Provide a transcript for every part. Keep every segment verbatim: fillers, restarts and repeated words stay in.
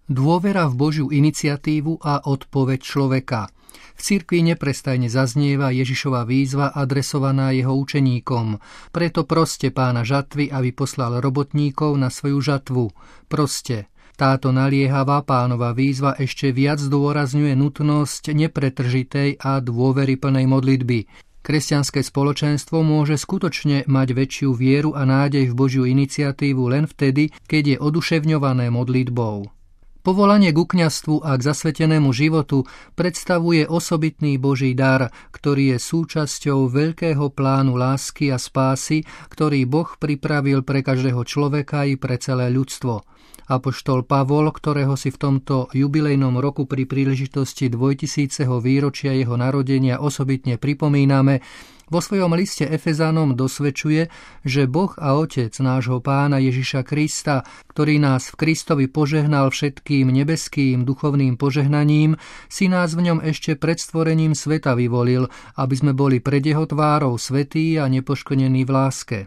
Dôvera v Božiu iniciatívu a odpoveď človeka. V cirkvi neprestajne zaznieva Ježišova výzva adresovaná jeho učeníkom. Preto proste Pána žatvy, aby poslal robotníkov na svoju žatvu. Proste. Táto naliehavá Pánova výzva ešte viac zdôrazňuje nutnosť nepretržitej a dôveryplnej modlitby. Kresťanské spoločenstvo môže skutočne mať väčšiu vieru a nádej v Božiu iniciatívu len vtedy, keď je oduševňované modlitbou. Povolanie ku kňazstvu a k zasvetenému životu predstavuje osobitný Boží dar, ktorý je súčasťou veľkého plánu lásky a spásy, ktorý Boh pripravil pre každého človeka i pre celé ľudstvo. Apoštol Pavol, ktorého si v tomto jubilejnom roku pri príležitosti dvojtisíceho výročia jeho narodenia osobitne pripomíname, vo svojom liste Efezanom dosvedčuje, že Boh a Otec nášho Pána Ježiša Krista, ktorý nás v Kristovi požehnal všetkým nebeským duchovným požehnaním, si nás v ňom ešte pred stvorením sveta vyvolil, aby sme boli pred jeho tvárou svätí a nepoškvrnení v láske.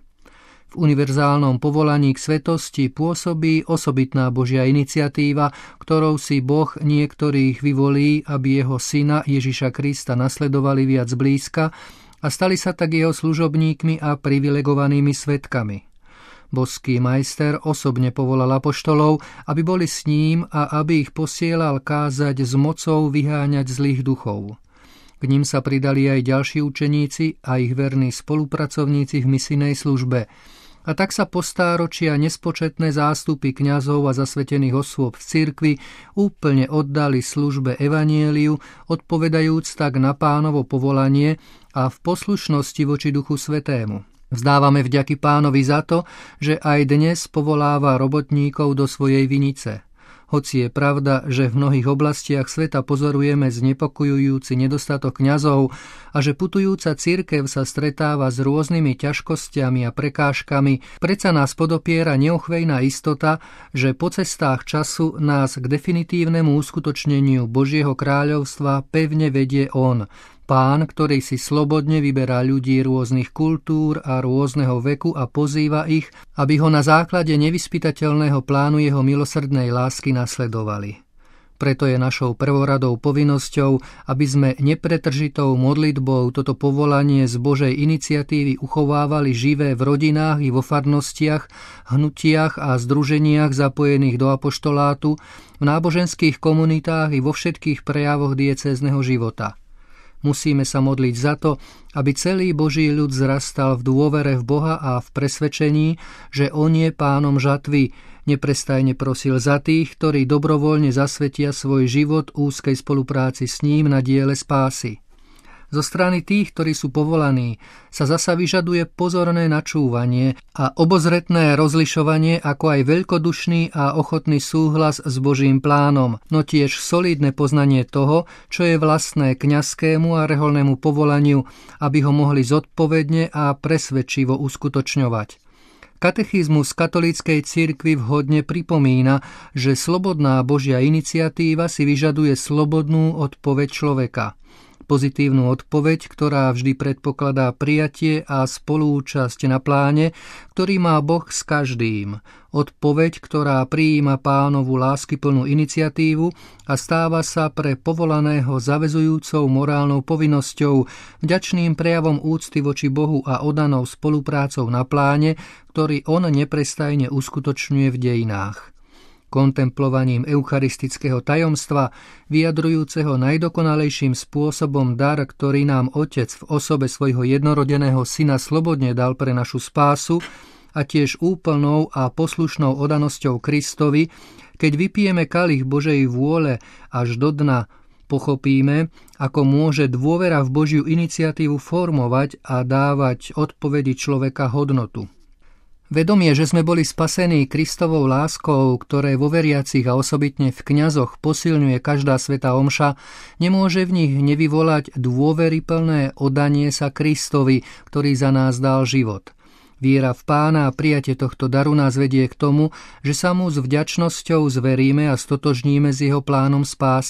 V univerzálnom povolaní k svetosti pôsobí osobitná Božia iniciatíva, ktorou si Boh niektorých vyvolí, aby jeho syna Ježiša Krista nasledovali viac blízka a stali sa tak jeho služobníkmi a privilegovanými svedkami. Božský majster osobne povolal apoštolov, aby boli s ním a aby ich posielal kázať s mocou vyháňať zlých duchov. K ním sa pridali aj ďalší učeníci a ich verní spolupracovníci v misijnej službe. A tak sa po stáročia nespočetné zástupy kňazov a zasvetených osôb v cirkvi úplne oddali službe evanjeliu, odpovedajúc tak na Pánovo povolanie a v poslušnosti voči Duchu Svätému. Vzdávame vďaky Pánovi za to, že aj dnes povoláva robotníkov do svojej vinice. Hoci je pravda, že v mnohých oblastiach sveta pozorujeme znepokojujúci nedostatok kňazov a že putujúca cirkev sa stretáva s rôznymi ťažkosťami a prekážkami, predsa nás podopiera neochvejná istota, že po cestách času nás k definitívnemu uskutočneniu Božieho kráľovstva pevne vedie On, Pán, ktorý si slobodne vyberá ľudí rôznych kultúr a rôzneho veku a pozýva ich, aby ho na základe nevyspytateľného plánu jeho milosrdnej lásky nasledovali. Preto je našou prvoradou povinnosťou, aby sme nepretržitou modlitbou toto povolanie z Božej iniciatívy uchovávali živé v rodinách i vo farnostiach, hnutiach a združeniach zapojených do apoštolátu, v náboženských komunitách i vo všetkých prejavoch diecézneho života. Musíme sa modliť za to, aby celý Boží ľud zrastal v dôvere v Boha a v presvedčení, že On je Pánom žatvy, neprestajne prosil za tých, ktorí dobrovoľne zasvetia svoj život úzkej spolupráci s ním na diele spásy. Zo strany tých, ktorí sú povolaní, sa zasa vyžaduje pozorné načúvanie a obozretné rozlišovanie, ako aj veľkodušný a ochotný súhlas s Božím plánom, no tiež solidné poznanie toho, čo je vlastné kňazskému a reholnému povolaniu, aby ho mohli zodpovedne a presvedčivo uskutočňovať. Katechizmus katolíckej cirkvi vhodne pripomína, že slobodná Božia iniciatíva si vyžaduje slobodnú odpoveď človeka. Pozitívnu odpoveď, ktorá vždy predpokladá prijatie a spolúčasť na pláne, ktorý má Boh s každým. Odpoveď, ktorá prijíma Pánovu láskyplnú iniciatívu a stáva sa pre povolaného zaväzujúcou morálnou povinnosťou, vďačným prejavom úcty voči Bohu a oddanou spoluprácou na pláne, ktorý on neprestajne uskutočňuje v dejinách. Kontemplovaním eucharistického tajomstva, vyjadrujúceho najdokonalejším spôsobom dar, ktorý nám Otec v osobe svojho jednorodeného Syna slobodne dal pre našu spásu, a tiež úplnou a poslušnou odanosťou Kristovi, keď vypijeme kalich Božej vôle až do dna, pochopíme, ako môže dôvera v Božiu iniciatívu formovať a dávať odpovedi človeka hodnotu. Vedomie, že sme boli spasení Kristovou láskou, ktoré vo veriacich a osobitne v kňazoch posilňuje každá svätá omša, nemôže v nich nevyvolať dôveryplné oddanie sa Kristovi, ktorý za nás dal život. Viera v Pána a prijatie tohto daru nás vedie k tomu, že sa mu s vďačnosťou zveríme a stotožníme s jeho plánom spásy.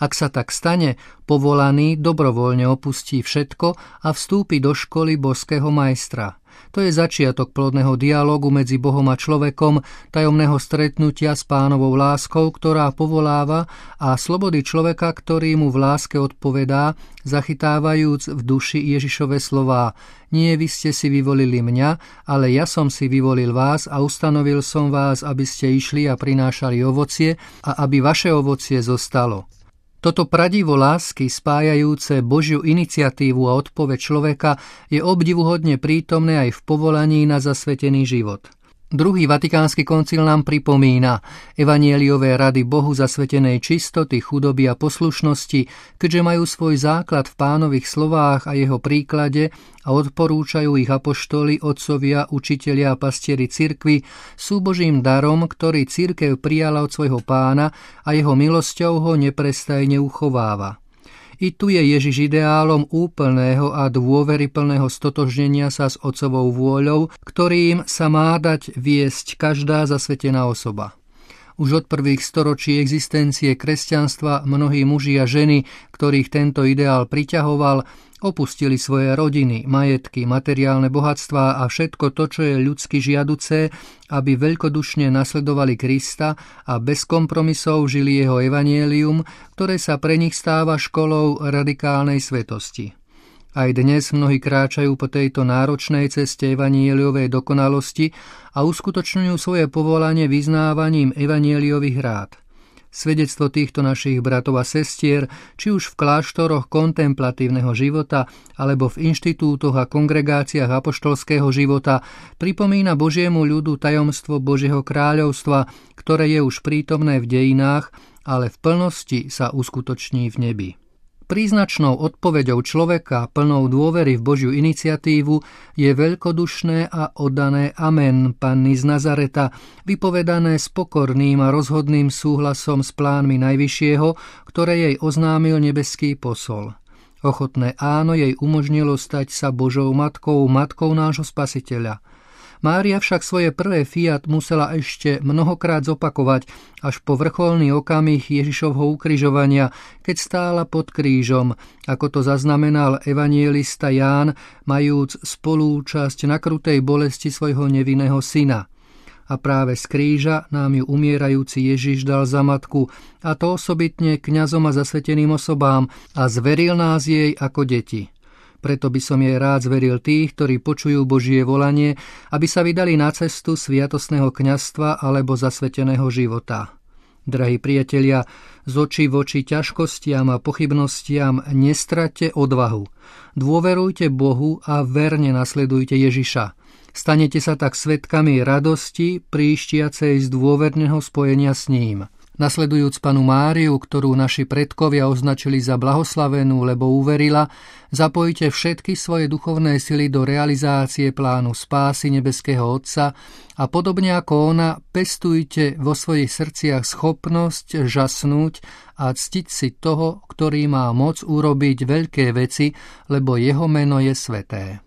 Ak sa tak stane, povolaný dobrovoľne opustí všetko a vstúpi do školy božského majstra. To je začiatok plodného dialógu medzi Bohom a človekom, tajomného stretnutia s Pánovou láskou, ktorá povoláva, a slobody človeka, ktorý mu v láske odpovedá, zachytávajúc v duši Ježišove slová: Nie vy ste si vyvolili mňa, ale ja som si vyvolil vás a ustanovil som vás, aby ste išli a prinášali ovocie a aby vaše ovocie zostalo. Toto pradivo lásky, spájajúce Božiu iniciatívu a odpoveď človeka, je obdivuhodne prítomné aj v povolaní na zasvetený život. Druhý vatikánsky koncil nám pripomína evanjeliové rady Bohu zasvetenej čistoty, chudoby a poslušnosti, keďže majú svoj základ v Pánových slovách a jeho príklade a odporúčajú ich apoštoli, otcovia, učitelia a pastieri cirkvi, sú Božím darom, ktorý cirkev prijala od svojho Pána a jeho milosťou ho neprestajne uchováva. I tu je Ježiš ideálom úplného a dôveryplného stotožnenia sa s Otcovou vôľou, ktorým sa má dať viesť každá zasvetená osoba. Už od prvých storočí existencie kresťanstva mnohí muži a ženy, ktorých tento ideál priťahoval, opustili svoje rodiny, majetky, materiálne bohatstvá a všetko to, čo je ľudsky žiaducé, aby veľkodušne nasledovali Krista a bez kompromisov žili jeho evanjelium, ktoré sa pre nich stáva školou radikálnej svetosti. Aj dnes mnohí kráčajú po tejto náročnej ceste evanjeliovej dokonalosti a uskutočňujú svoje povolanie vyznávaním evanjeliových rád. Svedectvo týchto našich bratov a sestier, či už v kláštoroch kontemplatívneho života alebo v inštitútoch a kongregáciách apoštolského života, pripomína Božiemu ľudu tajomstvo Božieho kráľovstva, ktoré je už prítomné v dejinách, ale v plnosti sa uskutoční v nebi. Príznačnou odpoveďou človeka, plnou dôvery v Božiu iniciatívu, je veľkodušné a oddané amen Panny z Nazareta, vypovedané s pokorným a rozhodným súhlasom s plánmi Najvyššieho, ktoré jej oznámil nebeský posol. Ochotné áno jej umožnilo stať sa Božou matkou, matkou nášho Spasiteľa. Mária však svoje prvé fiat musela ešte mnohokrát zopakovať až po vrcholný okamih Ježišovho ukrižovania, keď stála pod krížom, ako to zaznamenal evanjelista Ján, majúc spolúčasť na krutej bolesti svojho nevinného syna. A práve z kríža nám ju umierajúci Ježiš dal za matku, a to osobitne kňazom a zasveteným osobám, a zveril nás jej ako deti. Preto by som jej rád zveril tých, ktorí počujú Božie volanie, aby sa vydali na cestu sviatostného kňazstva alebo zasveteného života. Drahí priatelia, z očí v oči ťažkostiam a pochybnostiam nestraťte odvahu. Dôverujte Bohu a verne nasledujte Ježiša. Stanete sa tak svedkami radosti, príštiacej z dôverného spojenia s ním. Nasledujúc Panu Máriu, ktorú naši predkovia označili za blahoslavenú, lebo uverila, zapojte všetky svoje duchovné sily do realizácie plánu spásy nebeského Otca a podobne ako ona, pestujte vo svojich srdciach schopnosť žasnúť a ctiť si toho, ktorý má moc urobiť veľké veci, lebo jeho meno je sveté.